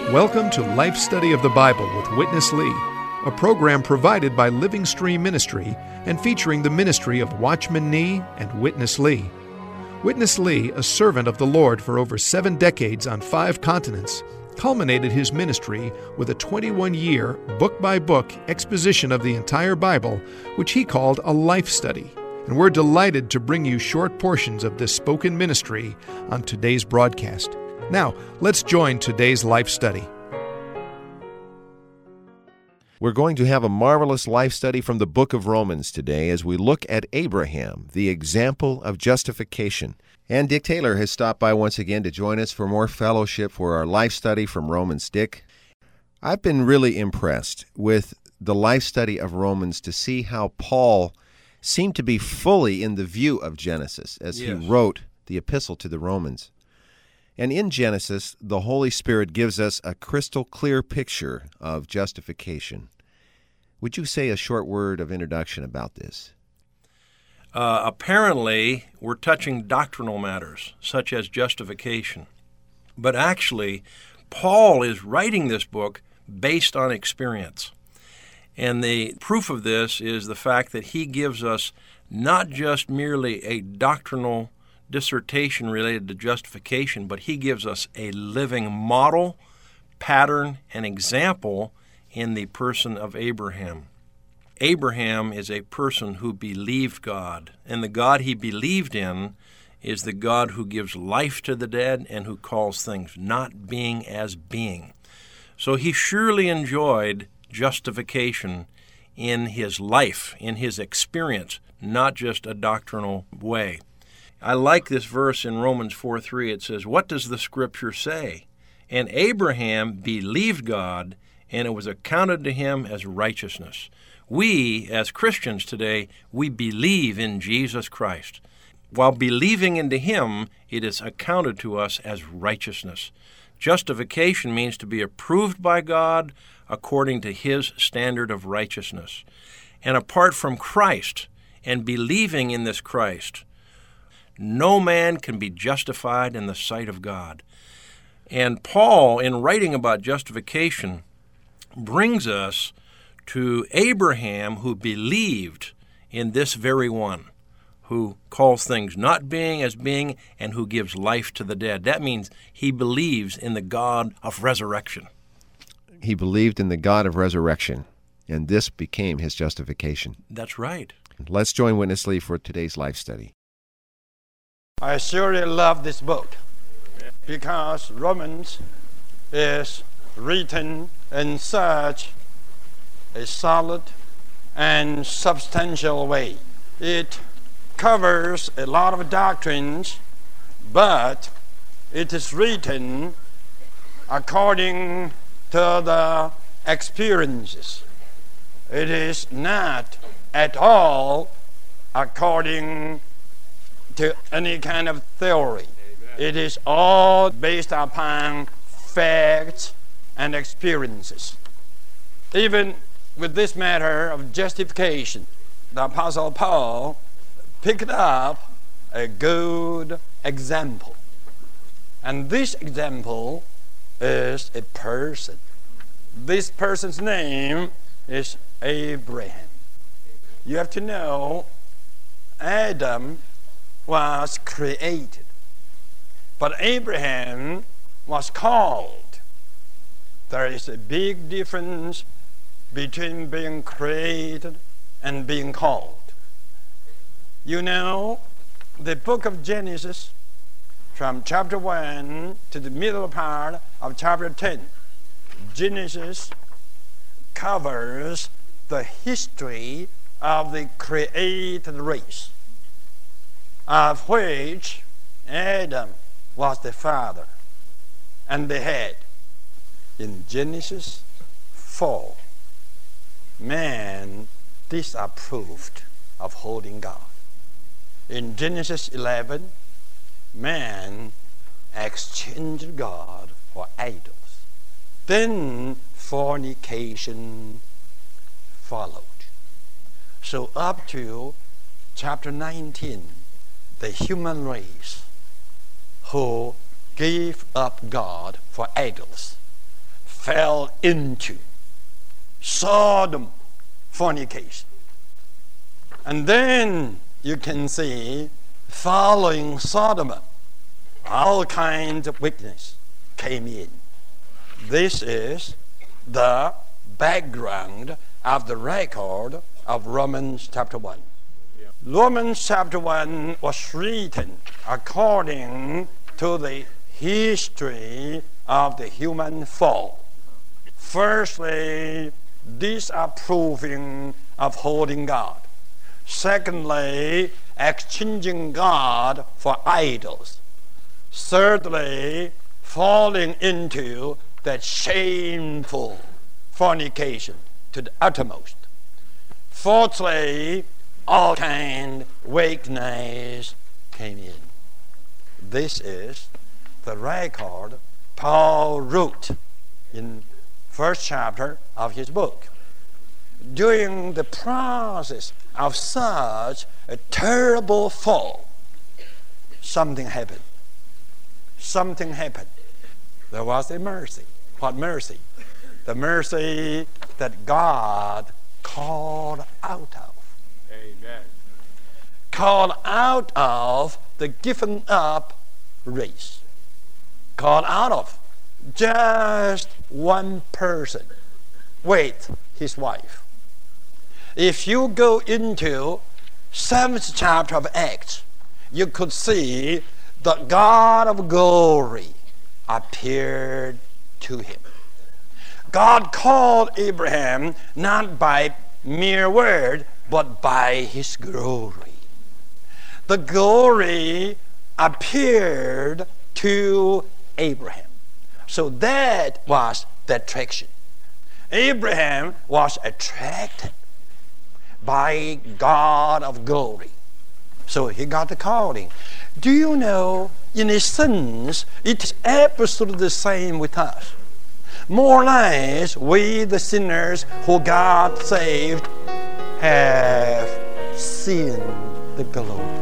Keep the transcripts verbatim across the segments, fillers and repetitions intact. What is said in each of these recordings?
Welcome to Life Study of the Bible with Witness Lee, a program provided by Living Stream Ministry and featuring the ministry of Watchman Nee and Witness Lee. Witness Lee, a servant of the Lord for over seven decades on five continents, culminated his ministry with a twenty-one-year, book-by-book exposition of the entire Bible, which he called a life study. And we're delighted to bring you short portions of this spoken ministry on today's broadcast. Now, let's join today's life study. We're going to have a marvelous life study from the book of Romans today as we look at Abraham, the example of justification. And Dick Taylor has stopped by once again to join us for more fellowship for our life study from Romans. Dick, I've been really impressed with the life study of Romans to see how Paul seemed to be fully in the view of Genesis as yes. he wrote the epistle to the Romans. And in Genesis, the Holy Spirit gives us a crystal clear picture of justification. Would you say a short word of introduction about this? Uh, apparently, we're touching doctrinal matters, such as justification. But actually, Paul is writing this book based on experience. And the proof of this is the fact that he gives us not just merely a doctrinal dissertation related to justification, but he gives us a living model, pattern, and example in the person of Abraham. Abraham is a person who believed God, and the God he believed in is the God who gives life to the dead and who calls things not being as being. So he surely enjoyed justification in his life, in his experience, not just a doctrinal way. I like this verse in Romans four three. It says, "What does the Scripture say? And Abraham believed God, and it was accounted to him as righteousness." We, as Christians today, we believe in Jesus Christ. While believing into him, it is accounted to us as righteousness. Justification means to be approved by God according to his standard of righteousness. And apart from Christ and believing in this Christ, no man can be justified in the sight of God. And Paul, in writing about justification, brings us to Abraham, who believed in this very one, who calls things not being as being, and who gives life to the dead. That means he believes in the God of resurrection. He believed in the God of resurrection, and this became his justification. That's right. Let's join Witness Lee for today's life study. I surely love this book because Romans is written in such a solid and substantial way. It covers a lot of doctrines, but it is written according to the experiences. It is not at all according to any kind of theory. Amen. It is all based upon facts and experiences. Even with this matter of justification, the Apostle Paul picked up a good example. And this example is a person. This person's name is Abraham. You have to know Adam was created, but Abraham was called. There is a big difference between being created and being called. You know, the book of Genesis, from chapter one to the middle part of chapter ten, Genesis covers the history of the created race, of which Adam was the father and the head. In Genesis four, man disapproved of holding God. In Genesis eleven, man exchanged God for idols. Then fornication followed. So up to chapter nineteen, the human race who gave up God for idols fell into Sodom fornication. And then you can see, following Sodom, all kinds of wickedness came in. This is the background of the record of Romans chapter one. Yeah. Romans chapter one was written according to the history of the human fall. Firstly, disapproving of holding God. Secondly, exchanging God for idols. Thirdly, falling into that shameful fornication to the uttermost. Fourthly, all kind weakness came in. This is the record Paul wrote in first chapter of his book. During the process of such a terrible fall, something happened. Something happened. There was a mercy. What mercy? The mercy that God called out of. Amen. Called out of the given up race. Called out of just one person with his wife. If you go into seventh chapter of Acts, you could see the God of glory appeared to him. God called Abraham not by mere word, but by his glory. The glory appeared to Abraham. So that was the attraction. Abraham was attracted by God of glory. So he got the calling. Do you know, in a sense, it's absolutely the same with us. More or less, we the sinners who God saved have seen the glory.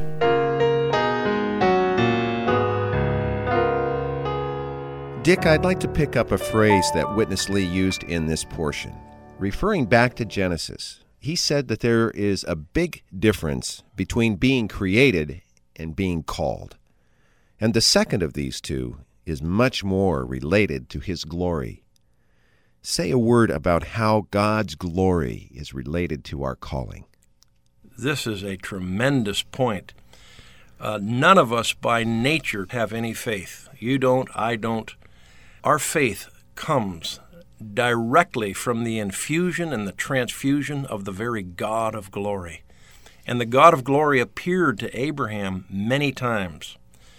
Dick, I'd like to pick up a phrase that Witness Lee used in this portion. Referring back to Genesis, he said that there is a big difference between being created and being called. And the second of these two is much more related to his glory. Say a word about how God's glory is related to our calling. This is a tremendous point. Uh, none of us by nature have any faith. You don't, I don't. Our faith comes directly from the infusion and the transfusion of the very God of glory. And the God of glory appeared to Abraham many times.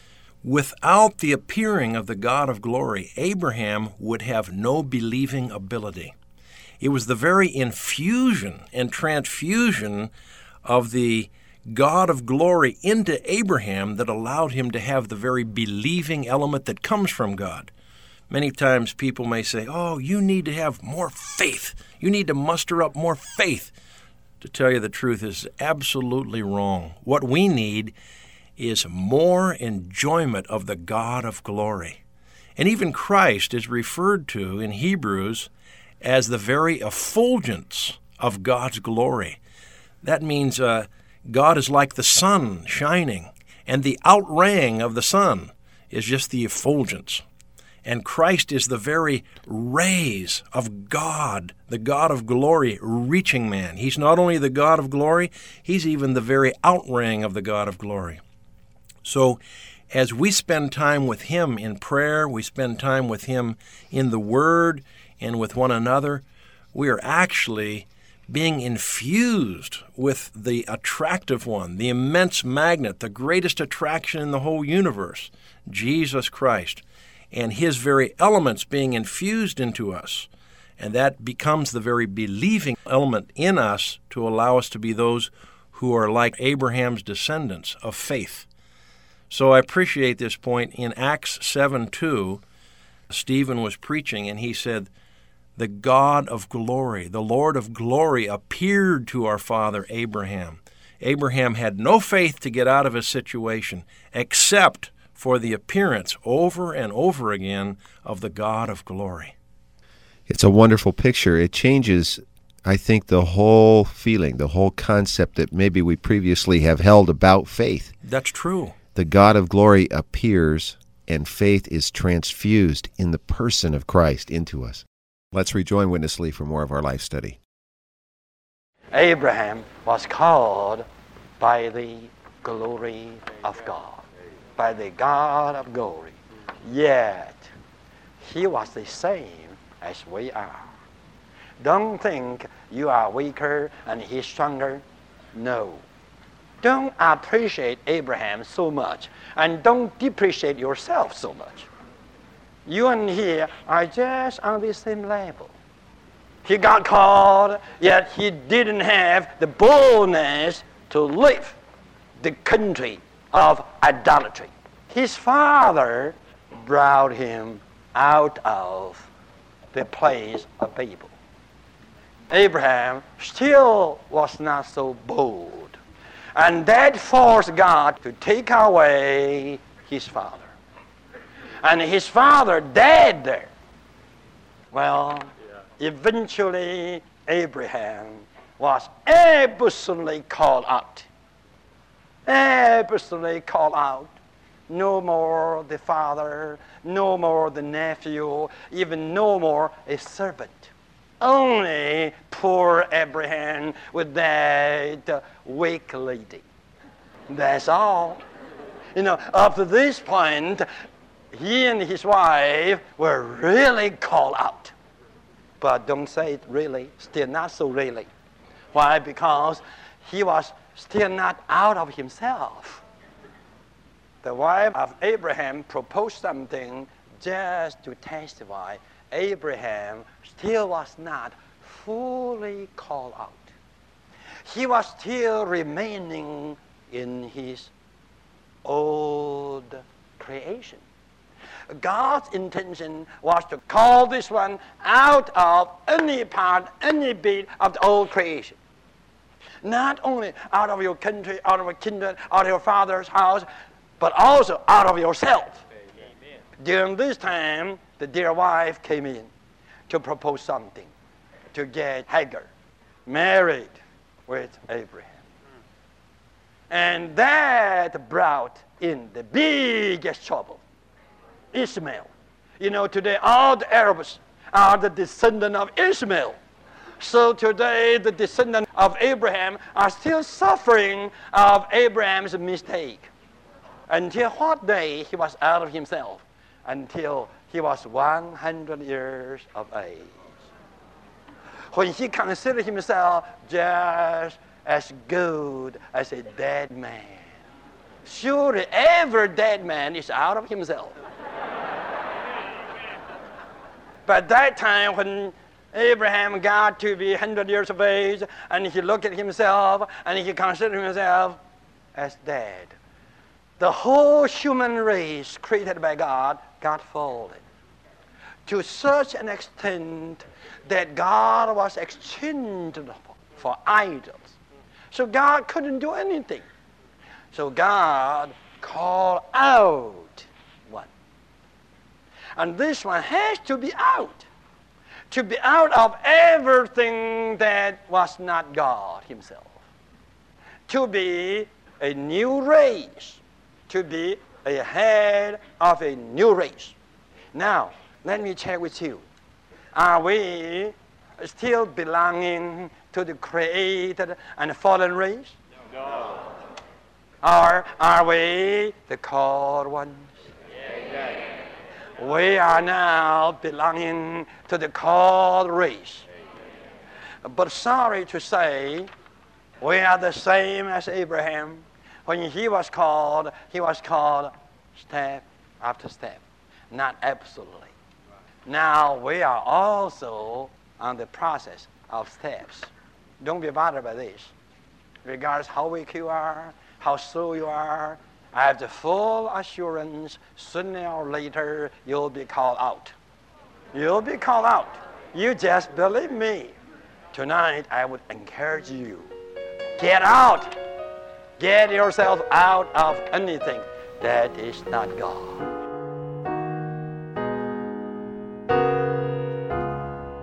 Without the appearing of the God of glory, Abraham would have no believing ability. It was the very infusion and transfusion of the God of glory into Abraham that allowed him to have the very believing element that comes from God. Many times people may say, oh, you need to have more faith. You need to muster up more faith. To tell you the truth is absolutely wrong. What we need is more enjoyment of the God of glory. And even Christ is referred to in Hebrews as the very effulgence of God's glory. That means uh, God is like the sun shining, and the outraying of the sun is just the effulgence. And Christ is the very rays of God, the God of glory, reaching man. He's not only the God of glory, he's even the very outraying of the God of glory. So as we spend time with him in prayer, we spend time with him in the Word and with one another, we are actually being infused with the attractive one, the immense magnet, the greatest attraction in the whole universe, Jesus Christ, and his very elements being infused into us. And that becomes the very believing element in us to allow us to be those who are like Abraham's descendants of faith. So I appreciate this point. In Acts seven two, Stephen was preaching, and he said, the God of glory, the Lord of glory, appeared to our father Abraham. Abraham had no faith to get out of his situation except for the appearance over and over again of the God of glory. It's a wonderful picture. It changes, I think, the whole feeling, the whole concept that maybe we previously have held about faith. That's true. The God of glory appears, and faith is transfused in the person of Christ into us. Let's rejoin Witness Lee for more of our life study. Abraham was called by the glory of God, by the God of glory. Yet, he was the same as we are. Don't think you are weaker and he's stronger. No. Don't appreciate Abraham so much, and don't depreciate yourself so much. You and he are just on the same level. He got called, yet he didn't have the boldness to leave the country of idolatry. His father brought him out of the place of Babel. Abraham still was not so bold, and that forced God to take away his father. And his father died there. Well, eventually Abraham was absolutely called out. Absolutely called out. No more the father, no more the nephew, even no more a servant. Only poor Abraham with that weak lady. That's all. You know, up to this point, he and his wife were really called out. But don't say it really, still not so really. Why? Because he was still not out of himself. The wife of Abraham proposed something just to testify. Abraham still was not fully called out. He was still remaining in his old creation. God's intention was to call this one out of any part, any bit of the old creation. Not only out of your country, out of your kindred, out of your father's house, but also out of yourself. Amen. During this time, the dear wife came in to propose something, to get Hagar married with Abraham. And that brought in the biggest trouble. Ishmael. You know, today all the Arabs are the descendant of Ishmael. So today the descendants of Abraham are still suffering of Abraham's mistake. Until what day he was out of himself? Until he was one hundred years of age. When he considered himself just as good as a dead man. Surely every dead man is out of himself. But that time when Abraham got to be one hundred years of age, and he looked at himself, and he considered himself as dead, the whole human race created by God got folded to such an extent that God was exchanged for idols. So God couldn't do anything. So God called out one. And this one has to be out. To be out of everything that was not God himself. To be a new race. To be a head of a new race. Now, let me check with you. Are we still belonging to the created and fallen race? No. Or are we the called ones? Yes. We are now belonging to the called race. But sorry to say, we are the same as Abraham. When he was called, he was called step after step, not absolutely. Now we are also on the process of steps. Don't be bothered by this. Regardless how weak you are, how slow you are, I have the full assurance sooner or later you'll be called out. You'll be called out. You just believe me. Tonight I would encourage you. Get out. Get yourself out of anything that is not God.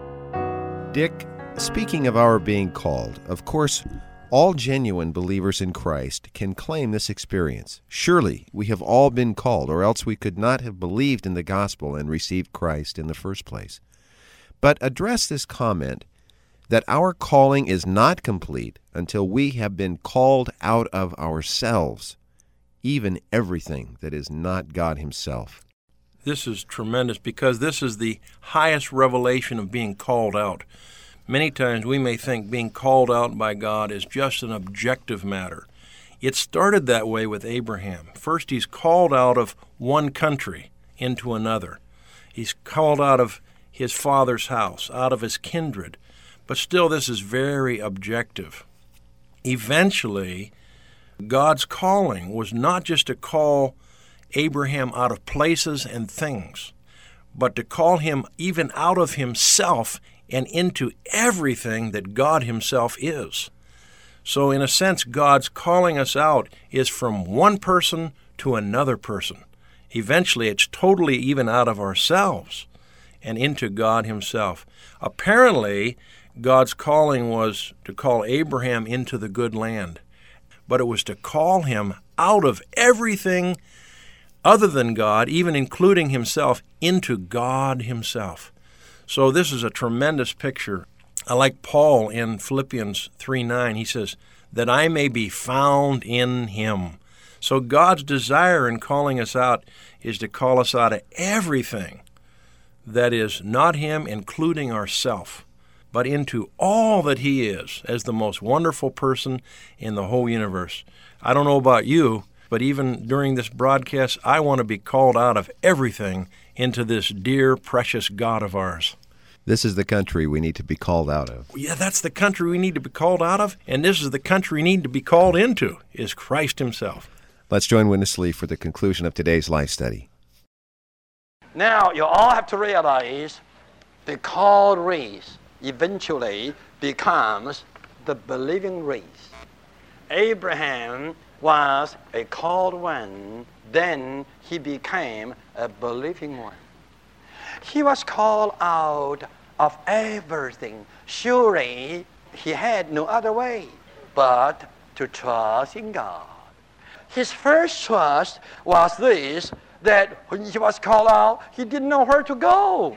Dick, speaking of our being called, of course, all genuine believers in Christ can claim this experience. Surely we have all been called, or else we could not have believed in the gospel and received Christ in the first place. But address this comment that our calling is not complete until we have been called out of ourselves, even everything that is not God Himself. This is tremendous because this is the highest revelation of being called out. Many times we may think being called out by God is just an objective matter. It started that way with Abraham. First, he's called out of one country into another. He's called out of his father's house, out of his kindred. But still, this is very objective. Eventually, God's calling was not just to call Abraham out of places and things, but to call him even out of himself and into everything that God Himself is. So in a sense, God's calling us out is from one person to another person. Eventually, it's totally even out of ourselves and into God Himself. Apparently, God's calling was to call Abraham into the good land, but it was to call him out of everything other than God, even including himself, into God Himself. So this is a tremendous picture. I like Paul in Philippians three nine. He says, that I may be found in Him. So God's desire in calling us out is to call us out of everything that is not Him, including ourself, but into all that He is as the most wonderful person in the whole universe. I don't know about you, but even during this broadcast, I want to be called out of everything into this dear, precious God of ours. This is the country we need to be called out of. Yeah, that's the country we need to be called out of, and this is the country we need to be called into, is Christ Himself. Let's join Witness Lee for the conclusion of today's life study. Now, you all have to realize the called race eventually becomes the believing race. Abraham was a called one, then he became a believing one. He was called out of everything. Surely he had no other way but to trust in God. His first trust was this, that when he was called out, he didn't know where to go.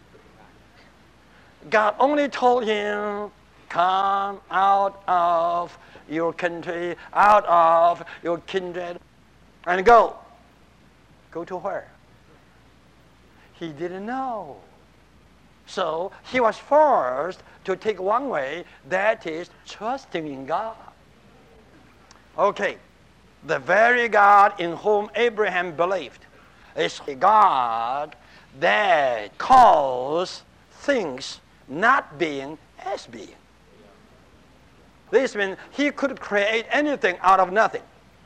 God only told him, come out of your country, out of your kindred, and go. Go to where? He didn't know. So he was forced to take one way, that is trusting in God. Okay, the very God in whom Abraham believed is a God that calls things not being as being. This means He could create anything out of nothing.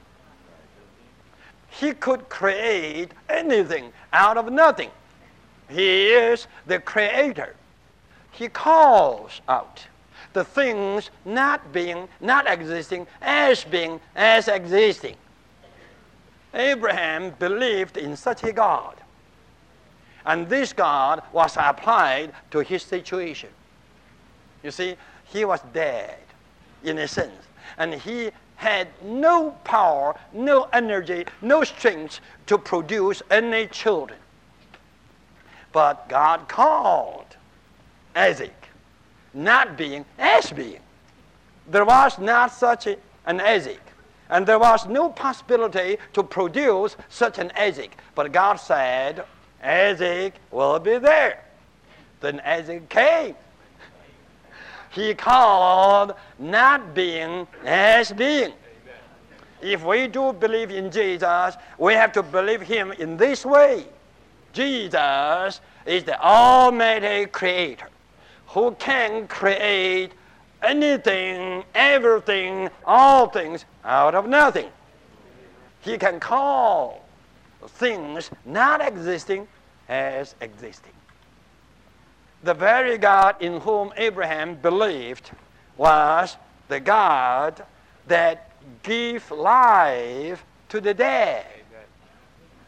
He could create anything out of nothing. He is the Creator. He calls out the things not being, not existing, as being, as existing. Abraham believed in such a God. And this God was applied to his situation. You see, he was dead, in a sense. And he had no power, no energy, no strength to produce any children. But God called Isaac, not being as being. There was not such a, an Isaac. And there was no possibility to produce such an Isaac. But God said, Isaac will be there. Then Isaac came. He called not being as being. If we do believe in Jesus, we have to believe Him in this way. Jesus is the Almighty Creator who can create anything, everything, all things out of nothing. He can call things not existing as existing. The very God in whom Abraham believed was the God that gave life to the dead.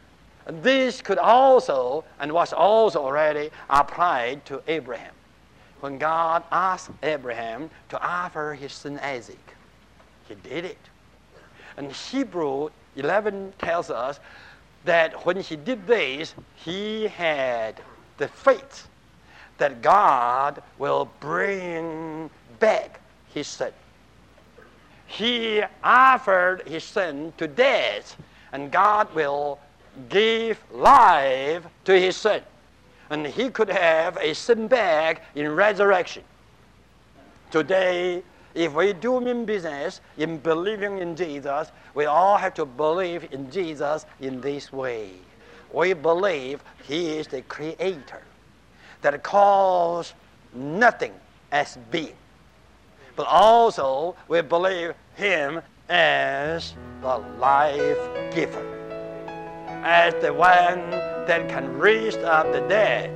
This could also, and was also already applied to Abraham. when God asked Abraham to offer his son Isaac. He did it. And Hebrews eleven tells us that when he did this, he had the faith that God will bring back his son. He offered his son to death, and God will give life to his son. And he could have a son back in resurrection. Today, if we do mean business in believing in Jesus, we all have to believe in Jesus in this way. We believe he is the creator that calls nothing as being. But also, we believe him as the life giver, as the one that can raise up the dead.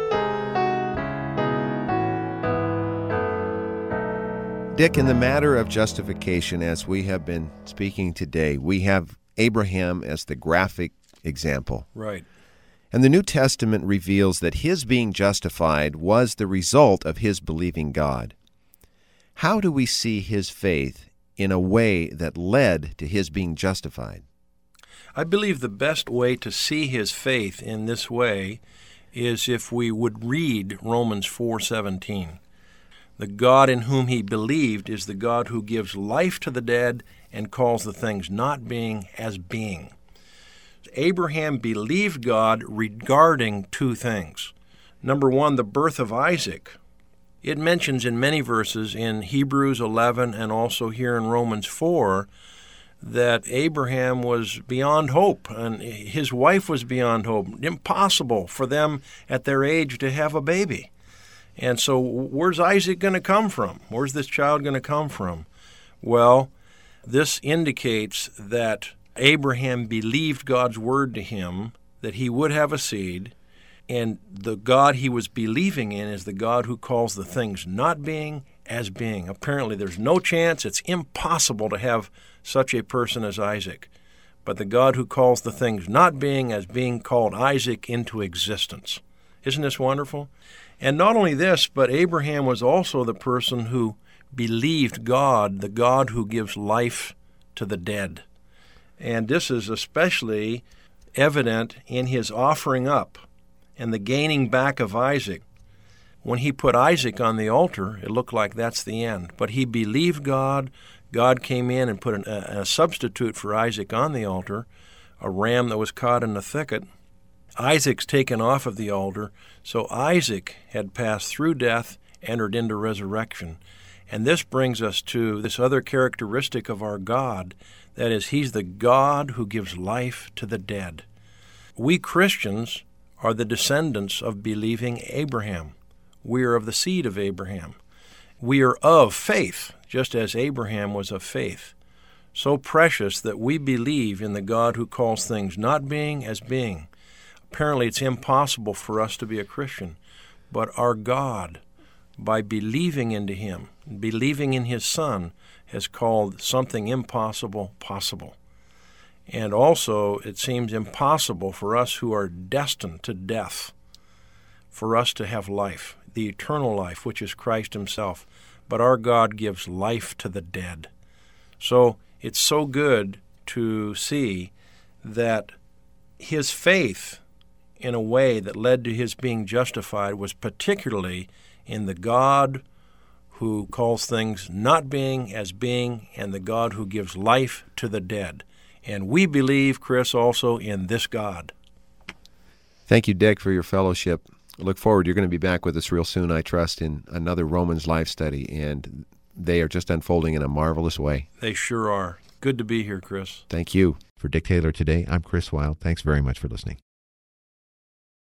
Dick, in the matter of justification, as we have been speaking today, we have Abraham as the graphic example. Right. And the New Testament reveals that his being justified was the result of his believing God. How do we see his faith in a way that led to his being justified? I believe the best way to see his faith in this way is if we would read Romans four seventeen. The God in whom he believed is the God who gives life to the dead and calls the things not being as being. Abraham believed God regarding two things. Number one, the birth of Isaac. It mentions in many verses in Hebrews eleven and also here in Romans four that Abraham was beyond hope and his wife was beyond hope. Impossible for them at their age to have a baby. And so where's Isaac going to come from? Where's this child going to come from? Well, this indicates that Abraham believed God's word to him, that he would have a seed, and the God he was believing in is the God who calls the things not being as being. Apparently there's no chance, it's impossible to have such a person as Isaac. But the God who calls the things not being as being called Isaac into existence. Isn't this wonderful? And not only this, but Abraham was also the person who believed God, the God who gives life to the dead. And this is especially evident in his offering up and the gaining back of Isaac. When he put Isaac on the altar, it looked like that's the end. But he believed God. God came in and put an, a, a substitute for Isaac on the altar, a ram that was caught in the thicket. Isaac's taken off of the altar, so Isaac had passed through death, entered into resurrection. And this brings us to this other characteristic of our God, that is, he's the God who gives life to the dead. We Christians are the descendants of believing Abraham. We are of the seed of Abraham. We are of faith, just as Abraham was of faith. So precious that we believe in the God who calls things not being as being. Apparently it's impossible for us to be a Christian, but our God, by believing into him, believing in his Son, has called something impossible possible. And also it seems impossible for us who are destined to death, for us to have life, the eternal life, which is Christ himself. But our God gives life to the dead. So it's so good to see that his faith, in a way that led to his being justified, was particularly in the God who calls things not being as being, and the God who gives life to the dead. And we believe, Chris, also in this God. Thank you, Dick, for your fellowship. I look forward. You're going to be back with us real soon, I trust, in another Romans life study, and they are just unfolding in a marvelous way. They sure are. Good to be here, Chris. Thank you. For Dick Taylor today, I'm Chris Wilde. Thanks very much for listening.